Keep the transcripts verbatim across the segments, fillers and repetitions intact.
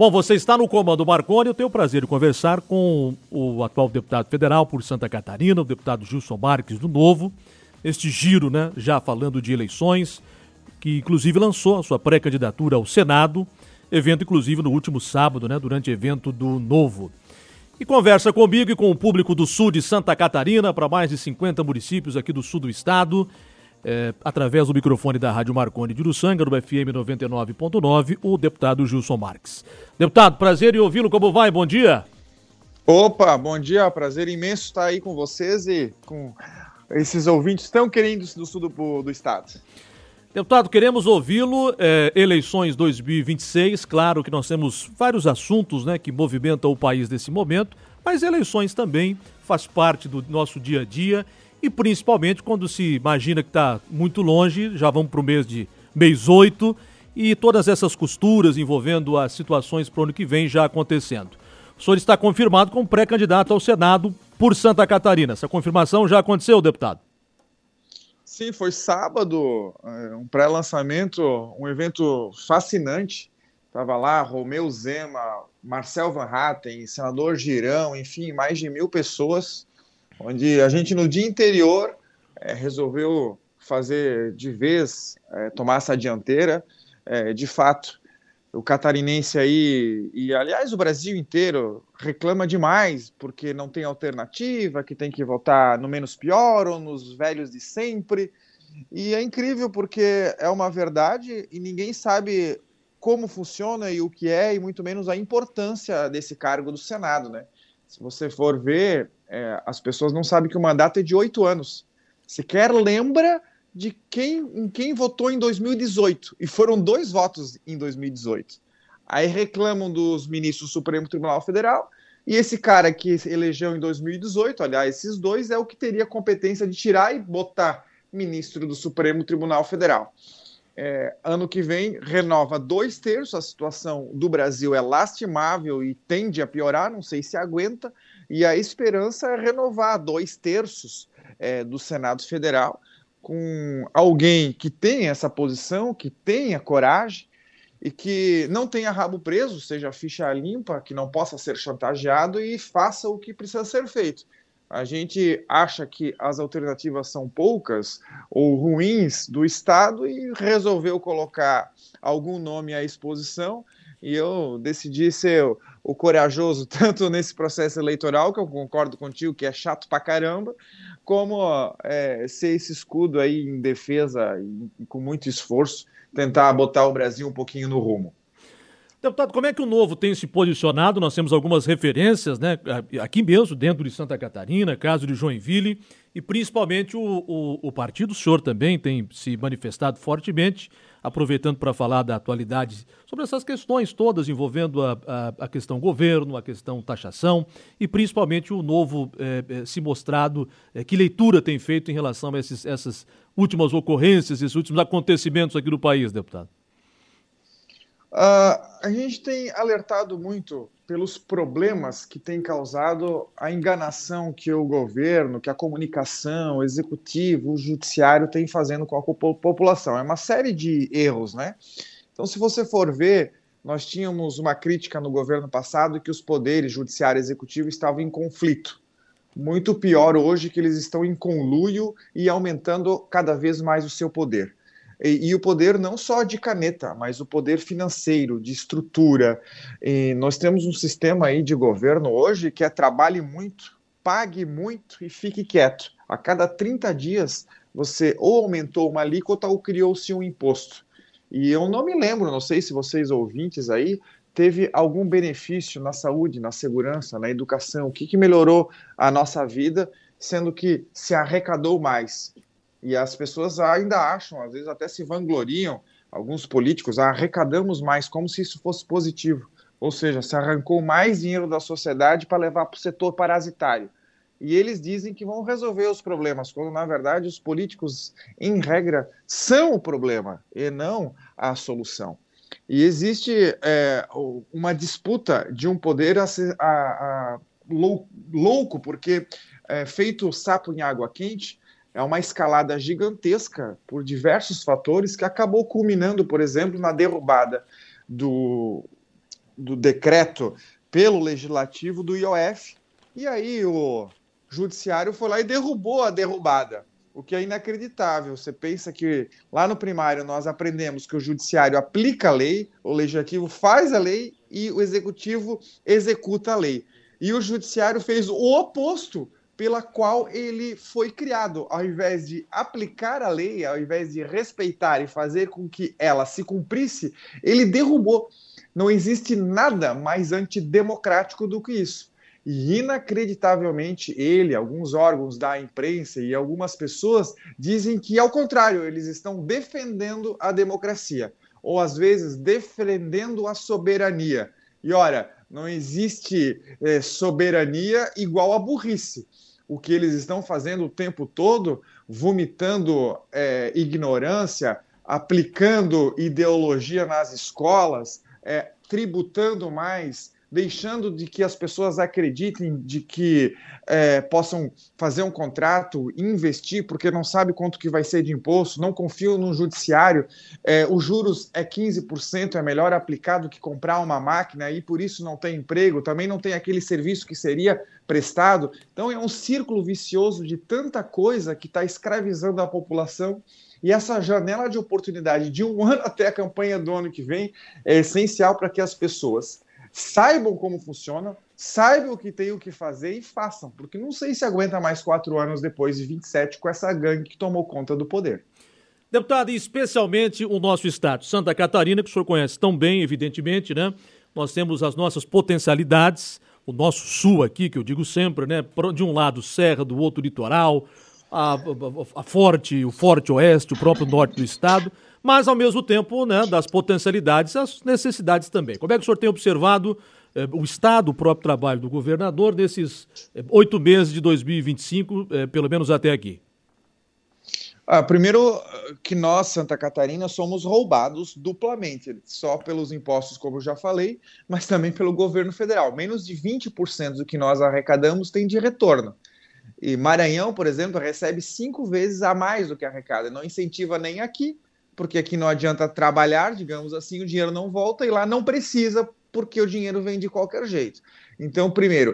Bom, você está no comando Marconi, eu tenho o prazer de conversar com o atual deputado federal por Santa Catarina, o deputado Gilson Marques do Novo, este giro, né, já falando de eleições, que inclusive lançou a sua pré-candidatura ao Senado, evento inclusive no último sábado, né, durante evento do Novo. E conversa comigo e com o público do sul de Santa Catarina, para mais de cinquenta municípios aqui do sul do estado, é, através do microfone da Rádio Marconi de Uruçanga, do F M noventa e nove ponto nove, o deputado Gilson Marques. Deputado, prazer em ouvi-lo, como vai? Bom dia. Opa, bom dia, prazer imenso estar aí com vocês e com esses ouvintes tão queridos do sul do, do estado. Deputado, queremos ouvi-lo, é, eleições dois mil e vinte e seis, claro que nós temos vários assuntos, né, que movimentam o país nesse momento, mas eleições também faz parte do nosso dia a dia e principalmente quando se imagina que está muito longe, já vamos para o mês de mês oito e todas essas costuras envolvendo as situações para o ano que vem já acontecendo. O senhor está confirmado como pré-candidato ao Senado por Santa Catarina. Essa confirmação já aconteceu, deputado? Sim, foi sábado, um pré-lançamento, um evento fascinante. Estava lá Romeu Zema, Marcel Van Hatten, senador Girão, enfim, mais de mil pessoas, onde a gente no dia anterior é, resolveu fazer de vez, é, tomar essa dianteira. É, de fato, o catarinense aí, e aliás o Brasil inteiro, reclama demais porque não tem alternativa, que tem que votar no menos pior ou nos velhos de sempre. E é incrível porque é uma verdade e ninguém sabe como funciona e o que é, e muito menos a importância desse cargo do Senado, né? Se você for ver, é, as pessoas não sabem que o mandato é de oito anos. Sequer lembra de quem, em quem votou em dois mil e dezoito, e foram dois votos em dois mil e dezoito. Aí reclamam dos ministros do Supremo Tribunal Federal, e esse cara que elegeu em dois mil e dezoito, aliás, esses dois é o que teria competência de tirar e botar ministro do Supremo Tribunal Federal. É, ano que vem renova dois terços, a situação do Brasil é lastimável e tende a piorar, não sei se aguenta, e a esperança é renovar dois terços é, do Senado Federal, com alguém que tenha essa posição, que tenha coragem e que não tenha rabo preso, seja ficha limpa, que não possa ser chantageado e faça o que precisa ser feito. A gente acha que as alternativas são poucas ou ruins do Estado e resolveu colocar algum nome à exposição, e eu decidi ser o, o corajoso tanto nesse processo eleitoral, que eu concordo contigo que é chato pra caramba, como é, ser esse escudo aí em defesa e, e com muito esforço tentar botar o Brasil um pouquinho no rumo. Deputado, como é que o Novo tem se posicionado? Nós temos algumas referências, né, aqui mesmo, dentro de Santa Catarina, caso de Joinville, e principalmente o, o, o partido, o senhor também tem se manifestado fortemente, aproveitando para falar da atualidade sobre essas questões todas envolvendo a, a, a questão governo, a questão taxação e principalmente o Novo é, é, se mostrado, é, que leitura tem feito em relação a esses, essas últimas ocorrências, esses últimos acontecimentos aqui no país, deputado? Uh, a gente tem alertado muito pelos problemas que tem causado a enganação que o governo, que a comunicação, o executivo, o judiciário tem fazendo com a população. É uma série de erros, né? Então, se você for ver, nós tínhamos uma crítica no governo passado que os poderes judiciário e executivo estavam em conflito. Muito pior hoje que eles estão em conluio e aumentando cada vez mais o seu poder. E, e o poder não só de caneta, mas o poder financeiro, de estrutura. E nós temos um sistema aí de governo hoje que é trabalhe muito, pague muito e fique quieto. A cada trinta dias você ou aumentou uma alíquota ou criou-se um imposto. E eu não me lembro, não sei se vocês ouvintes aí, teve algum benefício na saúde, na segurança, na educação, o que, que melhorou a nossa vida, sendo que se arrecadou mais. E as pessoas ainda acham, às vezes até se vangloriam, alguns políticos, ah, arrecadamos mais, como se isso fosse positivo. Ou seja, se arrancou mais dinheiro da sociedade para levar para o setor parasitário. E eles dizem que vão resolver os problemas, quando na verdade os políticos, em regra, são o problema e não a solução. E existe é, uma disputa de um poder a, a, a, louco, porque é, feito sapo em água quente, é uma escalada gigantesca por diversos fatores que acabou culminando, por exemplo, na derrubada do, do decreto pelo legislativo do I O F, e aí o judiciário foi lá e derrubou a derrubada, o que é inacreditável. Você pensa que lá no primário nós aprendemos que o judiciário aplica a lei, o legislativo faz a lei e o executivo executa a lei. E o judiciário fez o oposto pela qual ele foi criado. Ao invés de aplicar a lei, ao invés de respeitar e fazer com que ela se cumprisse, ele derrubou. Não existe nada mais antidemocrático do que isso. E, inacreditavelmente, ele, alguns órgãos da imprensa e algumas pessoas dizem que, ao contrário, eles estão defendendo a democracia, ou, às vezes, defendendo a soberania. E, olha, não existe é, soberania igual a burrice. O que eles estão fazendo o tempo todo, vomitando é, ignorância, aplicando ideologia nas escolas, é, tributando mais, deixando de que as pessoas acreditem de que é, possam fazer um contrato, investir, porque não sabe quanto que vai ser de imposto, não confiam no judiciário, é, os juros é quinze por cento, é melhor aplicado que comprar uma máquina e por isso não tem emprego, também não tem aquele serviço que seria prestado. Então é um círculo vicioso de tanta coisa que está escravizando a população. E essa janela de oportunidade de um ano até a campanha do ano que vem é essencial para que as pessoas saibam como funciona, saibam o que tem o que fazer e façam, porque não sei se aguenta mais quatro anos depois de vinte e sete com essa gangue que tomou conta do poder. Deputado, e especialmente o nosso estado, Santa Catarina, que o senhor conhece tão bem, evidentemente, né? Nós temos as nossas potencialidades, o nosso sul aqui, que eu digo sempre, né? De um lado serra, do outro litoral, a, a, a forte, o forte oeste, o próprio norte do estado, mas, ao mesmo tempo, né, das potencialidades, as necessidades também. Como é que o senhor tem observado eh, o Estado, o próprio trabalho do governador, nesses eh, oito meses de dois mil e vinte e cinco, eh, pelo menos até aqui? Ah, primeiro que nós, Santa Catarina, somos roubados duplamente, só pelos impostos, como eu já falei, mas também pelo governo federal. Menos de vinte por cento do que nós arrecadamos tem de retorno. E Maranhão, por exemplo, recebe cinco vezes a mais do que arrecada. Não incentiva nem aqui, porque aqui não adianta trabalhar, digamos assim, o dinheiro não volta, e lá não precisa, porque o dinheiro vem de qualquer jeito. Então, primeiro,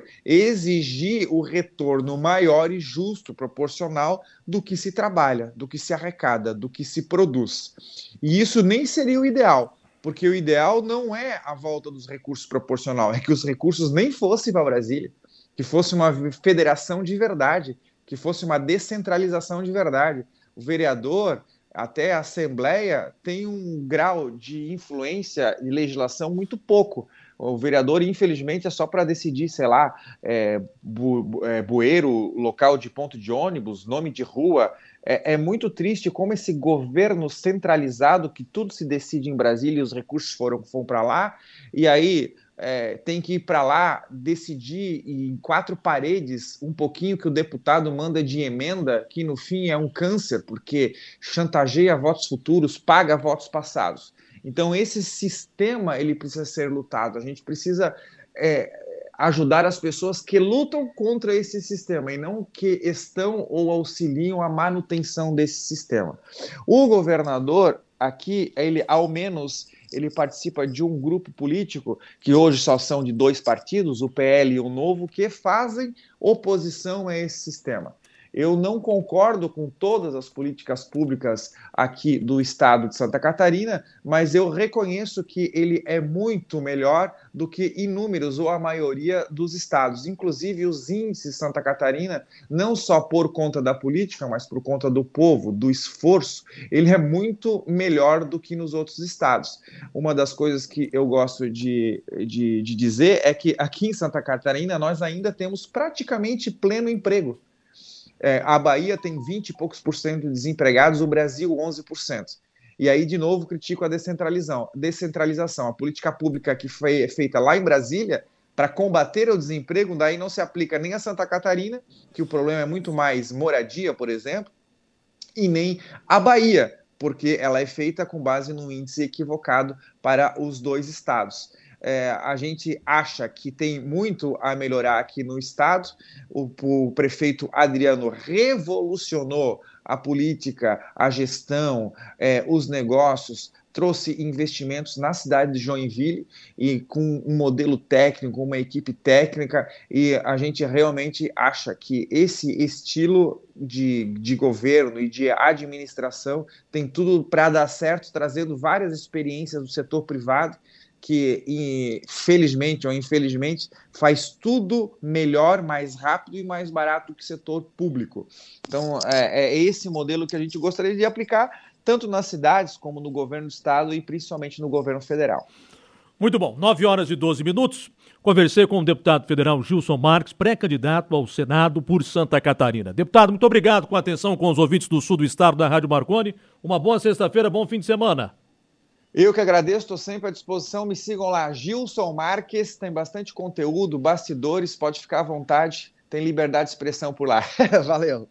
exigir o retorno maior e justo, proporcional do que se trabalha, do que se arrecada, do que se produz. E isso nem seria o ideal, porque o ideal não é a volta dos recursos proporcional, é que os recursos nem fossem para Brasília, que fosse uma federação de verdade, que fosse uma descentralização de verdade. O vereador, até a Assembleia, tem um grau de influência e legislação muito pouco. O vereador, infelizmente, é só para decidir, sei lá, é, bu, é, bueiro, local de ponto de ônibus, nome de rua. É, é muito triste como esse governo centralizado, que tudo se decide em Brasília e os recursos foram, foram para lá, e aí é, tem que ir para lá decidir em quatro paredes um pouquinho que o deputado manda de emenda, que no fim é um câncer, porque chantageia votos futuros, paga votos passados. Então esse sistema ele precisa ser lutado. A gente precisa é, ajudar as pessoas que lutam contra esse sistema e não que estão ou auxiliam a manutenção desse sistema. O governador aqui, ele ao menos ele participa de um grupo político que hoje só são de dois partidos, o P L e o Novo, que fazem oposição a esse sistema. Eu não concordo com todas as políticas públicas aqui do estado de Santa Catarina, mas eu reconheço que ele é muito melhor do que inúmeros ou a maioria dos estados. Inclusive os índices de Santa Catarina, não só por conta da política, mas por conta do povo, do esforço, ele é muito melhor do que nos outros estados. Uma das coisas que eu gosto de, de, de dizer é que aqui em Santa Catarina nós ainda temos praticamente pleno emprego. É, a Bahia tem vinte e poucos por cento de desempregados, o Brasil onze por cento. E aí, de novo, critico a descentralização. descentralização. A política pública que foi feita lá em Brasília para combater o desemprego, daí não se aplica nem a Santa Catarina, que o problema é muito mais moradia, por exemplo, e nem a Bahia, porque ela é feita com base num índice equivocado para os dois estados. É, a gente acha que tem muito a melhorar aqui no estado. O, o prefeito Adriano revolucionou a política, a gestão, é, os negócios, trouxe investimentos na cidade de Joinville e com um modelo técnico, uma equipe técnica, e a gente realmente acha que esse estilo de, de governo e de administração tem tudo para dar certo, trazendo várias experiências do setor privado, que felizmente ou infelizmente faz tudo melhor, mais rápido e mais barato que o setor público. Então é, é esse modelo que a gente gostaria de aplicar tanto nas cidades como no governo do estado e principalmente no governo federal. Muito bom, nove horas e doze minutos. Conversei com o deputado federal Gilson Marques, pré-candidato ao Senado por Santa Catarina. Deputado, muito obrigado com a atenção com os ouvintes do sul do estado da Rádio Marconi. Uma boa sexta-feira, bom fim de semana. Eu que agradeço, estou sempre à disposição. Me sigam lá, Gilson Marques, tem bastante conteúdo, bastidores, pode ficar à vontade, tem liberdade de expressão por lá. Valeu.